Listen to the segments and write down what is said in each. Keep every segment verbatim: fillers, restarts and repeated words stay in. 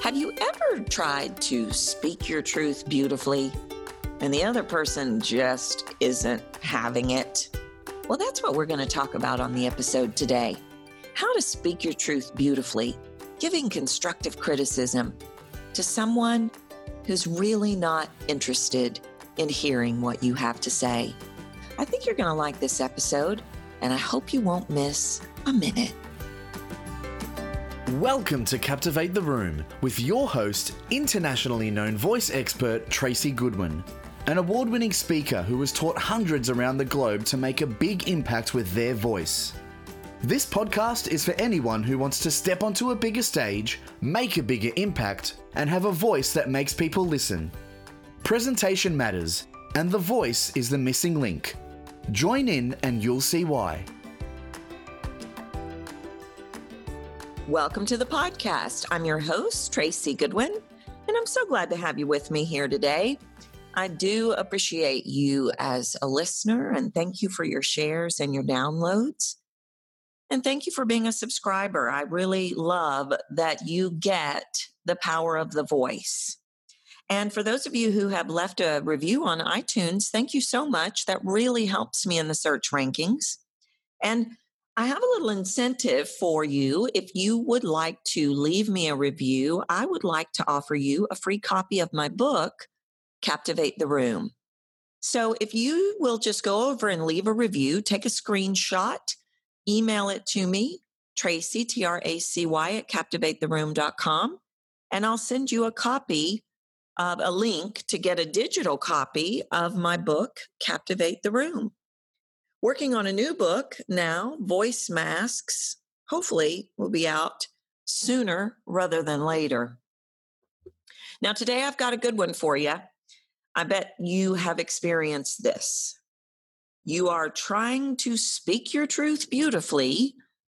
Have you ever tried to speak your truth beautifully and the other person just isn't having it? Well, that's what we're going to talk about on the episode today. How to speak your truth beautifully, giving constructive criticism to someone who's really not interested in hearing what you have to say. I think you're going to like this episode, and I hope you won't miss a minute. Welcome to Captivate the Room with your host, internationally known voice expert Tracy Goodwin, an award-winning speaker who has taught hundreds around the globe to make a big impact with their voice. This podcast is for anyone who wants to step onto a bigger stage, make a bigger impact, and have a voice that makes people listen. Presentation matters, and the voice is the missing link. Join in and you'll see why. Welcome to the podcast. I'm your host, Tracy Goodwin, and I'm so glad to have you with me here today. I do appreciate you as a listener, and thank you for your shares and your downloads. And thank you for being a subscriber. I really love that you get the power of the voice. And for those of you who have left a review on iTunes, thank you so much. That really helps me in the search rankings. And I have a little incentive for you. If you would like to leave me a review, I would like to offer you a free copy of my book, Captivate the Room. So if you will just go over and leave a review, take a screenshot, email it to me, Tracy, T R A C Y, at captivate the room dot com, and I'll send you a copy of a link to get a digital copy of my book, Captivate the Room. Working on a new book now, Voice Masks, hopefully will be out sooner rather than later. Now, today I've got a good one for you. I bet you have experienced this. You are trying to speak your truth beautifully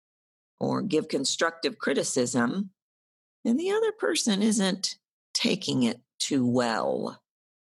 or give constructive criticism, and the other person isn't taking it too well.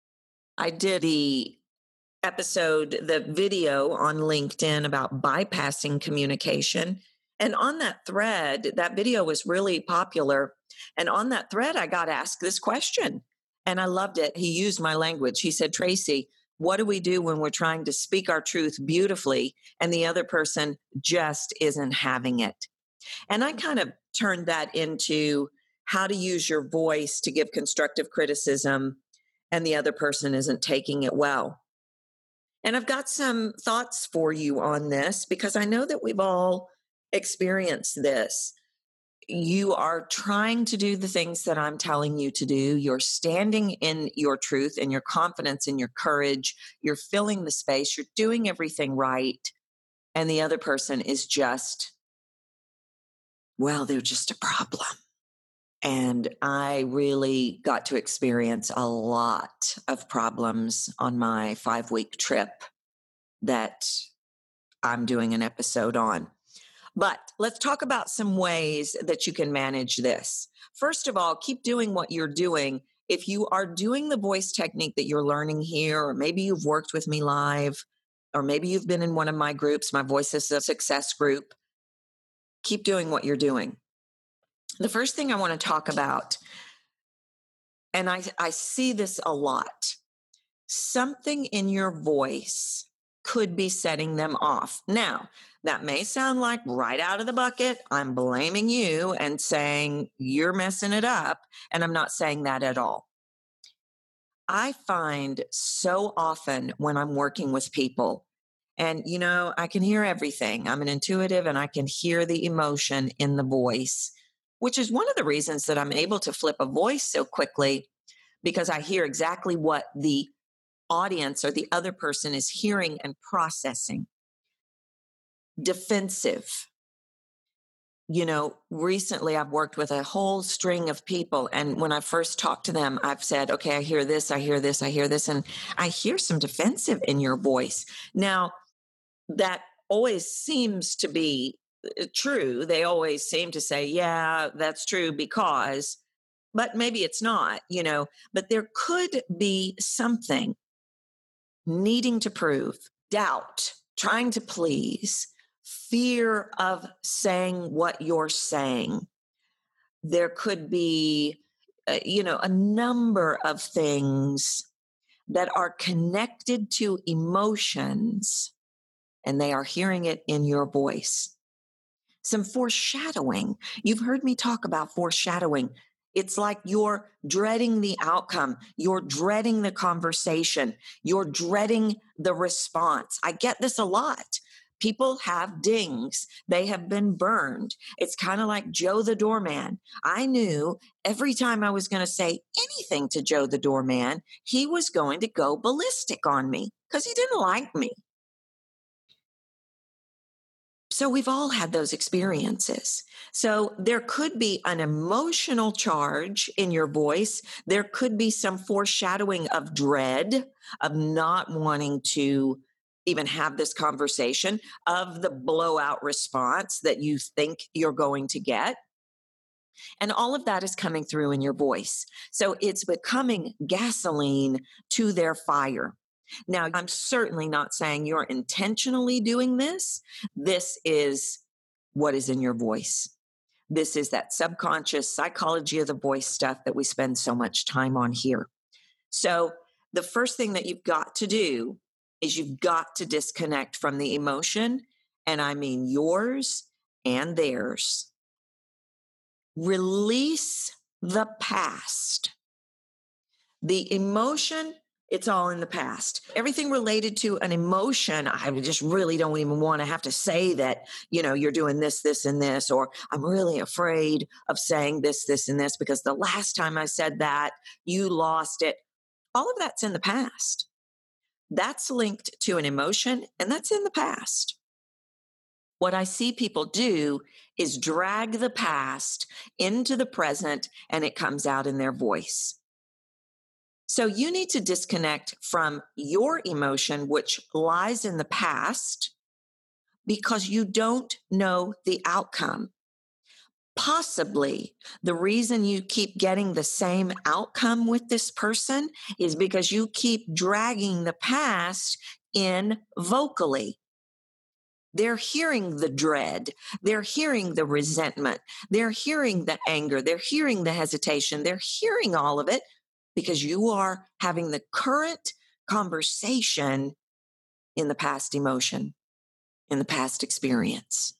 I did the episode, the video on LinkedIn about bypassing communication. And on that thread, that video was really popular. And on that thread, I got asked this question, and I loved it. He used my language. He said, Tracy, what do we do when we're trying to speak our truth beautifully and the other person just isn't having it? And I kind of turned that into how to use your voice to give constructive criticism and the other person isn't taking it well. And I've got some thoughts for you on this because I know that we've all experienced this. You are trying to do the things that I'm telling you to do. You're standing in your truth and your confidence and your courage. You're filling the space. You're doing everything right. And the other person is just, well, they're just a problem. And I really got to experience a lot of problems on my five-week trip that I'm doing an episode on. But let's talk about some ways that you can manage this. First of all, keep doing what you're doing. If you are doing the voice technique that you're learning here, or maybe you've worked with me live, or maybe you've been in one of my groups, my Voice is a Success group, keep doing what you're doing. The first thing I want to talk about, and I, I see this a lot, something in your voice could be setting them off. Now, that may sound like right out of the bucket, I'm blaming you and saying you're messing it up, and I'm not saying that at all. I find so often when I'm working with people, and you know, I can hear everything. I'm an intuitive and I can hear the emotion in the voice, which is one of the reasons that I'm able to flip a voice so quickly, because I hear exactly what the audience or the other person is hearing and processing. Defensive. You know, recently I've worked with a whole string of people, and when I first talked to them, I've said, okay, I hear this, I hear this, I hear this, and I hear some defensive in your voice. Now, that always seems to be true. They always seem to say, yeah, that's true because, but maybe it's not, you know, but there could be something needing to prove, doubt, trying to please, fear of saying what you're saying. There could be uh, you know, a number of things that are connected to emotions, and they are hearing it in your voice. Some foreshadowing. You've heard me talk about foreshadowing. It's like you're dreading the outcome. You're dreading the conversation. You're dreading the response. I get this a lot. People have dings. They have been burned. It's kind of like Joe the doorman. I knew every time I was going to say anything to Joe the doorman, he was going to go ballistic on me because he didn't like me. So we've all had those experiences. So there could be an emotional charge in your voice. There could be some foreshadowing of dread, of not wanting to even have this conversation, of the blowout response that you think you're going to get. And all of that is coming through in your voice. So it's becoming gasoline to their fire. Now, I'm certainly not saying you're intentionally doing this. This is what is in your voice. This is that subconscious psychology of the voice stuff that we spend so much time on here. So the first thing that you've got to do is you've got to disconnect from the emotion, and I mean yours and theirs. Release the past. The emotion, it's all in the past. Everything related to an emotion, I just really don't even want to have to say that, you know, you're doing this, this, and this, or I'm really afraid of saying this, this, and this, because the last time I said that, you lost it. All of that's in the past. That's linked to an emotion, and that's in the past. What I see people do is drag the past into the present, and it comes out in their voice. So you need to disconnect from your emotion, which lies in the past, because you don't know the outcome. Possibly the reason you keep getting the same outcome with this person is because you keep dragging the past in vocally. They're hearing the dread. They're hearing the resentment. They're hearing the anger. They're hearing the hesitation. They're hearing all of it because you are having the current conversation in the past emotion, in the past experience.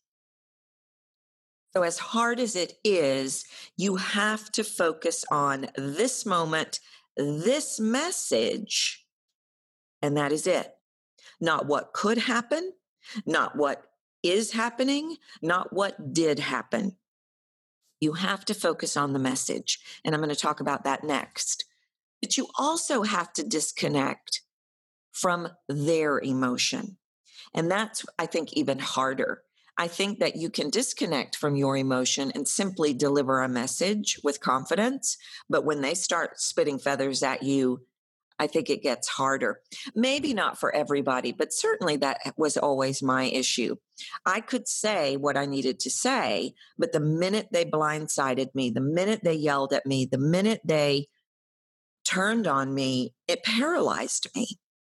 So as hard as it is, you have to focus on this moment, this message, and that is it. Not what could happen, not what is happening, not what did happen. You have to focus on the message, and I'm going to talk about that next. But you also have to disconnect from their emotion. And that's, I think, even harder. I think that you can disconnect from your emotion and simply deliver a message with confidence. But when they start spitting feathers at you, I think it gets harder. Maybe not for everybody, but certainly that was always my issue. I could say what I needed to say, but the minute they blindsided me, the minute they yelled at me, the minute they turned on me, it paralyzed me.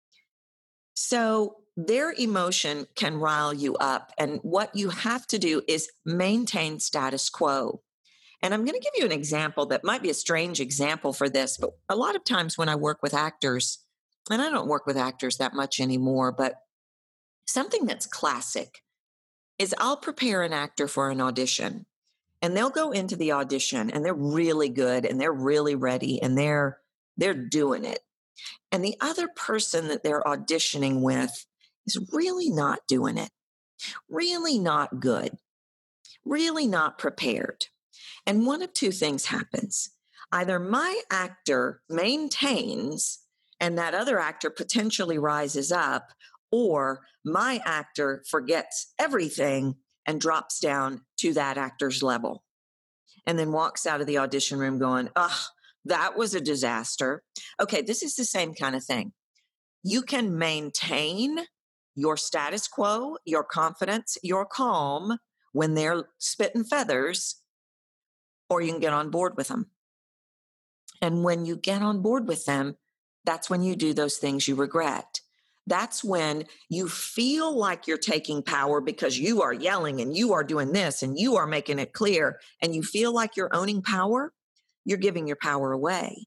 So their emotion can rile you up. And what you have to do is maintain status quo. And I'm going to give you an example that might be a strange example for this, but a lot of times when I work with actors, and I don't work with actors that much anymore, but something that's classic is I'll prepare an actor for an audition, and they'll go into the audition and they're really good and they're really ready and they're they're doing it. And the other person that they're auditioning with is really not doing it, really not good, really not prepared. And one of two things happens. Either my actor maintains and that other actor potentially rises up, or my actor forgets everything and drops down to that actor's level and then walks out of the audition room going, ugh, that was a disaster. Okay, this is the same kind of thing. You can maintain your status quo, your confidence, your calm when they're spitting feathers, or you can get on board with them. And when you get on board with them, that's when you do those things you regret. That's when you feel like you're taking power because you are yelling and you are doing this and you are making it clear and you feel like you're owning power. you're giving your power away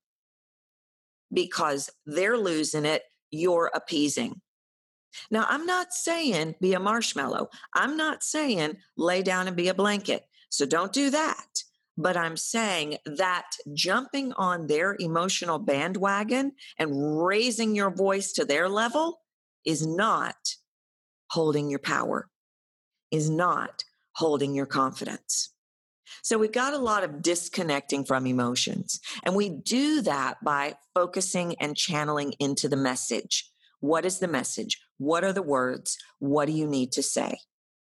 because they're losing it, you're appeasing. Now, I'm not saying be a marshmallow. I'm not saying lay down and be a blanket. So don't do that. But I'm saying that jumping on their emotional bandwagon and raising your voice to their level is not holding your power, is not holding your confidence. So we've got a lot of disconnecting from emotions. And we do that by focusing and channeling into the message. What is the message? What are the words? What do you need to say?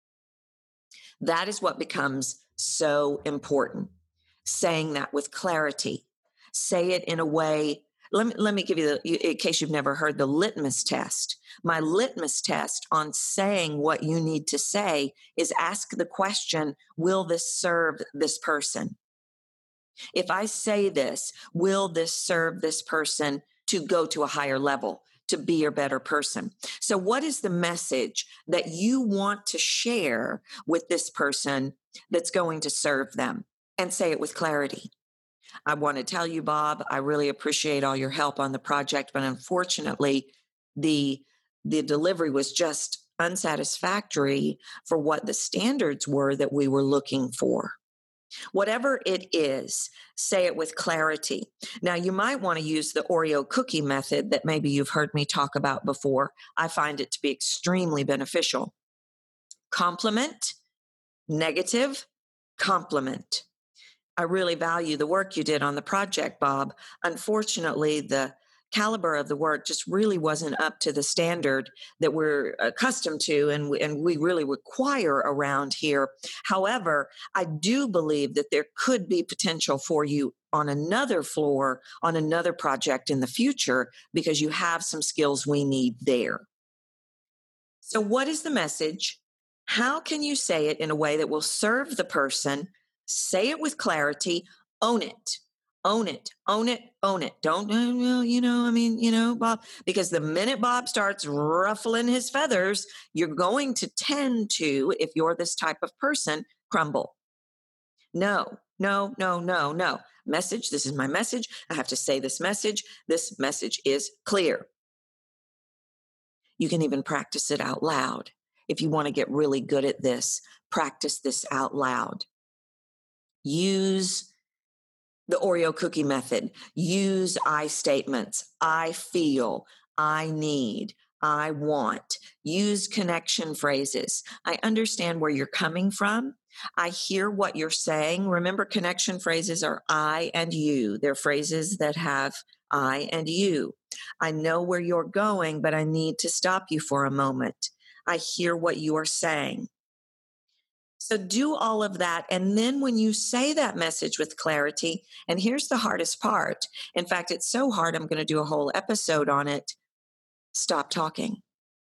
That is what becomes so important. Saying that with clarity. Say it in a way. Let me, let me give you, the, in case you've never heard, the litmus test. My litmus test on saying what you need to say is ask the question, will this serve this person? If I say this, will this serve this person to go to a higher level, to be a better person? So what is the message that you want to share with this person that's going to serve them? And say it with clarity. I want to tell you, Bob, I really appreciate all your help on the project, but unfortunately, the the delivery was just unsatisfactory for what the standards were that we were looking for. Whatever it is, say it with clarity. Now, you might want to use the Oreo cookie method that maybe you've heard me talk about before. I find it to be extremely beneficial. Compliment, negative, compliment. I really value the work you did on the project, Bob. Unfortunately, the caliber of the work just really wasn't up to the standard that we're accustomed to and, we, and we really require around here. However, I do believe that there could be potential for you on another floor, on another project in the future, because you have some skills we need there. So what is the message? How can you say it in a way that will serve the person? Say it with clarity, own it, own it, own it, own it. Don't, well, you know, I mean, you know, Bob, because the minute Bob starts ruffling his feathers, you're going to tend to, if you're this type of person, crumble. No, no, no, no, no. Message, this is my message. I have to say this message. This message is clear. You can even practice it out loud. If you want to get really good at this, practice this out loud. Use the Oreo cookie method. Use I statements. I feel, I need, I want. Use connection phrases. I understand where you're coming from. I hear what you're saying. Remember, connection phrases are I and you. They're phrases that have I and you. I know where you're going, but I need to stop you for a moment. I hear what you are saying. So do all of that. And then when you say that message with clarity, and here's the hardest part. In fact, it's so hard, I'm going to do a whole episode on it. Stop talking.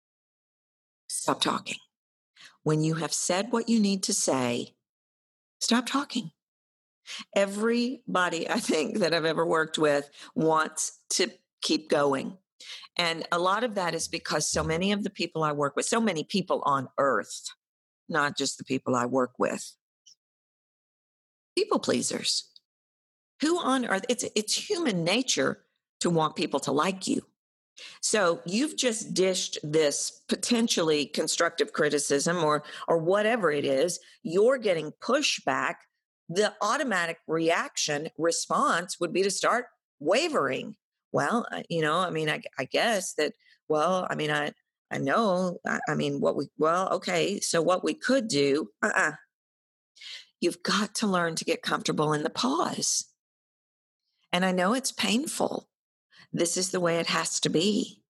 Stop talking. When you have said what you need to say, stop talking. Everybody, I think, that I've ever worked with wants to keep going. And a lot of that is because so many of the people I work with, so many people on earth, not just the people I work with, people pleasers. Who on earth? It's, it's human nature to want people to like you. So you've just dished this potentially constructive criticism or, or whatever it is. You're getting pushback. The automatic reaction response would be to start wavering. Well, you know, I mean, I, I guess that, well, I mean, I, I know, I, I mean, what we, well, okay, so what we could do, uh-uh. You've got to learn to get comfortable in the pause. And I know it's painful. This is the way it has to be.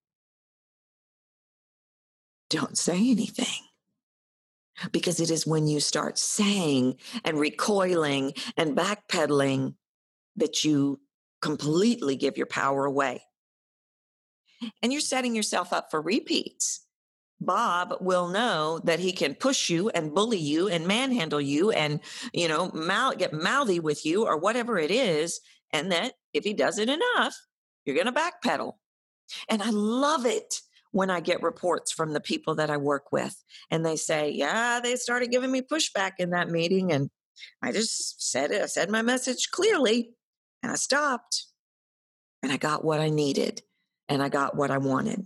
Don't say anything. Because it is when you start saying and recoiling and backpedaling that you completely give your power away. And you're setting yourself up for repeats. Bob will know that he can push you and bully you and manhandle you and, you know, mouth, get mouthy with you or whatever it is. And that if he does it enough, you're going to backpedal. And I love it when I get reports from the people that I work with and they say, yeah, they started giving me pushback in that meeting. And I just said it. I said my message clearly And I stopped and I got what I needed and I got what I wanted.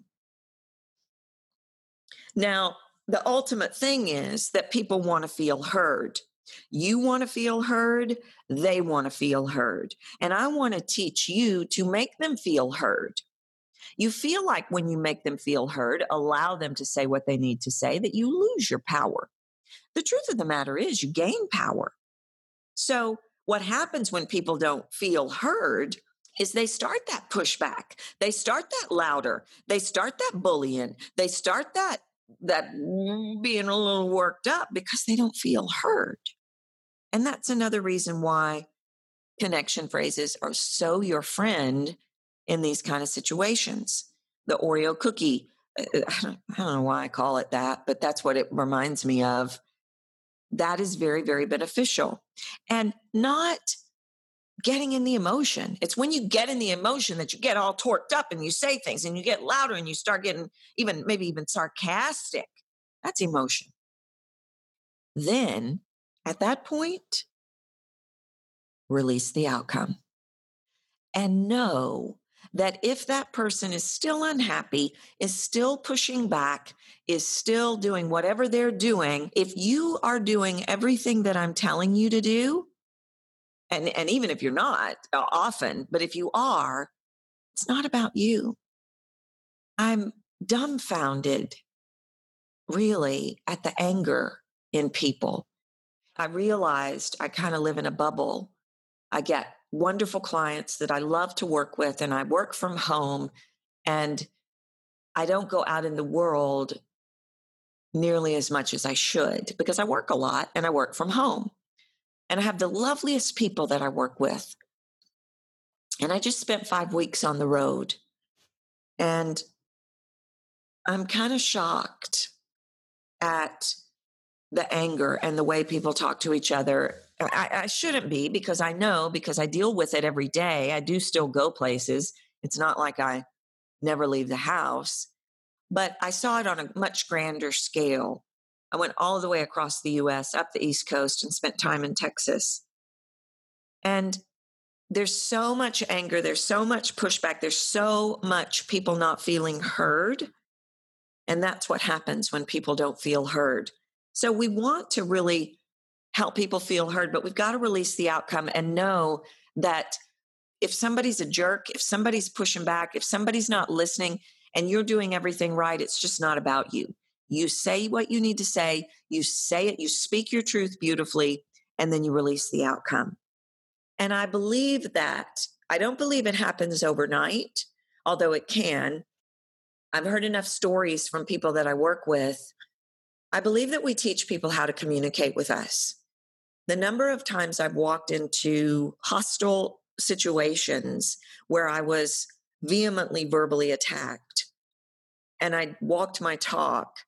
Now, the ultimate thing is that people want to feel heard. You want to feel heard. They want to feel heard. And I want to teach you to make them feel heard. You feel like when you make them feel heard, allow them to say what they need to say, that you lose your power. The truth of the matter is you gain power. So what happens when people don't feel heard is they start that pushback. They start that louder. They start that bullying. They start that, that being a little worked up because they don't feel heard. And that's another reason why connection phrases are so your friend in these kind of situations. The Oreo cookie, I don't, I don't know why I call it that, but that's what it reminds me of. That is very, very beneficial. And not getting in the emotion. It's when you get in the emotion that you get all torqued up and you say things and you get louder and you start getting even, maybe even sarcastic. That's emotion. Then at that point, release the outcome and know that if that person is still unhappy, is still pushing back, is still doing whatever they're doing, if you are doing everything that I'm telling you to do, and, and even if you're not uh, often, but if you are, it's not about you. I'm dumbfounded, really, at the anger in people. I realized I kind of live in a bubble. I get wonderful clients that I love to work with, and I work from home, and I don't go out in the world nearly as much as I should because I work a lot and I work from home. And I have the loveliest people that I work with. And I just spent five weeks on the road, and I'm kind of shocked at the anger and the way people talk to each other. I, I shouldn't be, because I know, because I deal with it every day. I do still go places. It's not like I never leave the house, but I saw it on a much grander scale. I went all the way across the U S, up the East Coast, and spent time in Texas. And there's so much anger. There's so much pushback. There's so much people not feeling heard. And that's what happens when people don't feel heard. So we want to really help people feel heard, but we've got to release the outcome and know that if somebody's a jerk, if somebody's pushing back, if somebody's not listening and you're doing everything right, it's just not about you. You say what you need to say, you say it, you speak your truth beautifully, and then you release the outcome. And I believe that, I don't believe it happens overnight, although it can. I've heard enough stories from people that I work with. I believe that we teach people how to communicate with us. The number of times I've walked into hostile situations where I was vehemently verbally attacked and I walked my talk,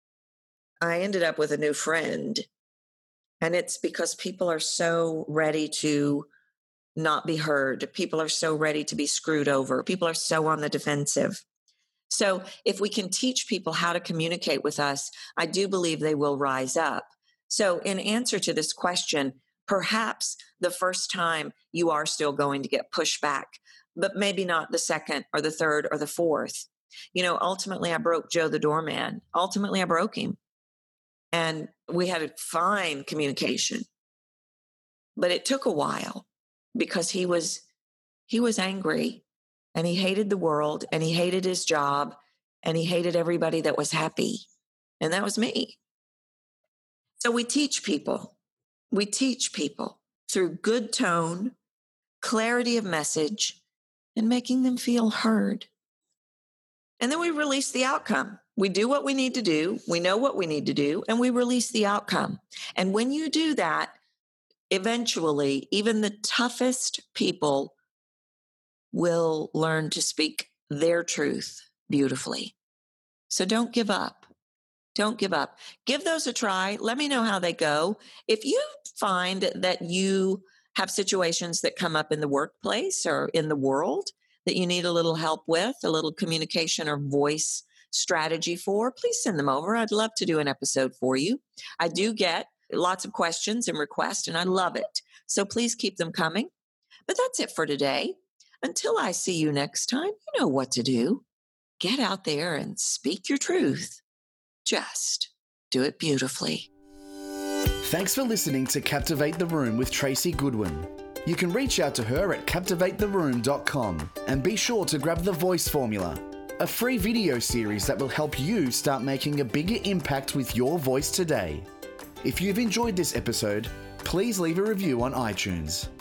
I ended up with a new friend. And it's because people are so ready to not be heard. People are so ready to be screwed over. People are so on the defensive. So if we can teach people how to communicate with us, I do believe they will rise up. So in answer to this question, perhaps the first time you are still going to get pushback, but maybe not the second or the third or the fourth. You know, ultimately I broke Joe the doorman. Ultimately I broke him. And we had a fine communication. But it took a while because he was he was angry. And he hated the world, and he hated his job, and he hated everybody that was happy. And that was me. So we teach people. We teach people through good tone, clarity of message, and making them feel heard. And then we release the outcome. We do what we need to do. We know what we need to do, and we release the outcome. And when you do that, eventually, even the toughest people will learn to speak their truth beautifully. So don't give up. Don't give up. Give those a try. Let me know how they go. If you find that you have situations that come up in the workplace or in the world that you need a little help with, a little communication or voice strategy for, please send them over. I'd love to do an episode for you. I do get lots of questions and requests, and I love it. So please keep them coming. But that's it for today. Until I see you next time, you know what to do. Get out there and speak your truth. Just do it beautifully. Thanks for listening to Captivate the Room with Tracy Goodwin. You can reach out to her at captivate the room dot com and be sure to grab the Voice Formula, a free video series that will help you start making a bigger impact with your voice today. If you've enjoyed this episode, please leave a review on iTunes.